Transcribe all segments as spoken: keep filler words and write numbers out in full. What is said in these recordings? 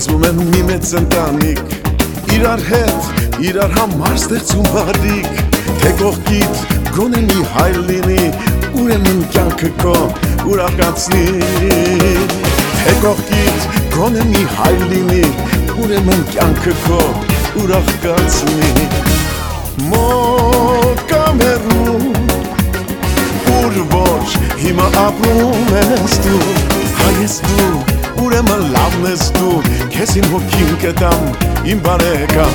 Կազմում են մի մեծ ընտանիք, իրար հետ, իրար համար ստեղծում բարիք, թե կողքիդ գոնե մի հայր լինի, ուրեմն կյանքը քո ուրախացնի, թե կողքիդ գոնե մի հայր լինի, ուրեմն կյանքը քո ուրախացնի, մոտ կամ հեռու, ուր որ հիմա ապրում ես դու, հայ ես դու, ուրեմն լավն ես դու, քեզ իմ հոգին կտամ, իմ բարեկամ,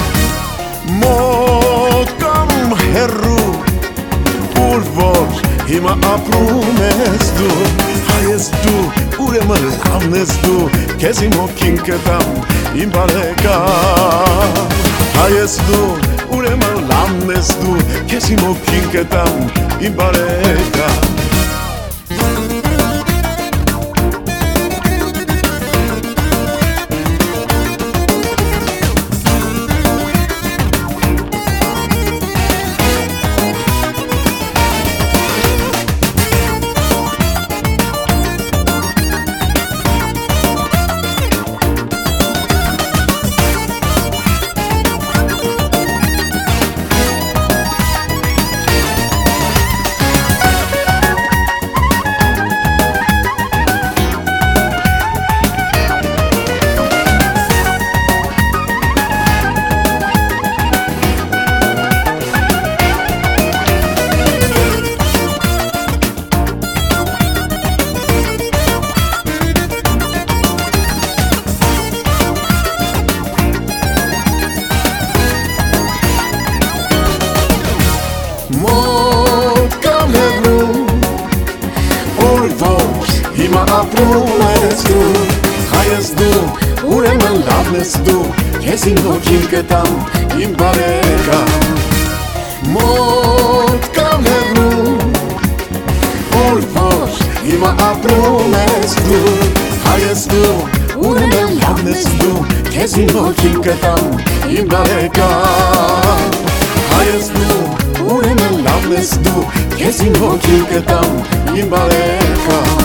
մոտ կամ հեռու, ուր որ հիմա ապրում ես դու, հայ ես դու, ուրեմն լավն ես դու, քեզ իմ հոգին կտամ, իմ բարեկամ, հայ ես դու, ուրեմն լավն ես դու, քեզ իմ հոգին կտամ, իմ բարեկամ. Մոտ կամ հեռու, ուր որ հիմա ապրում ես դու, հայ ես դու, ուրեմն լավն ես դու, քեզ իմ հոգին կտամ, իմ բարեկամ, մոտ կամ հեռու, ուր որ հիմա ապրում ես դու, հայ ես դու, ուրեմն լավն ես դու, քեզ իմ հոգին կտամ, իմ բարեկամ, հայ ես դու, ուրեմն լավն ես դու, քեզ իմ հոգին կտամ, իմ բարեկամ.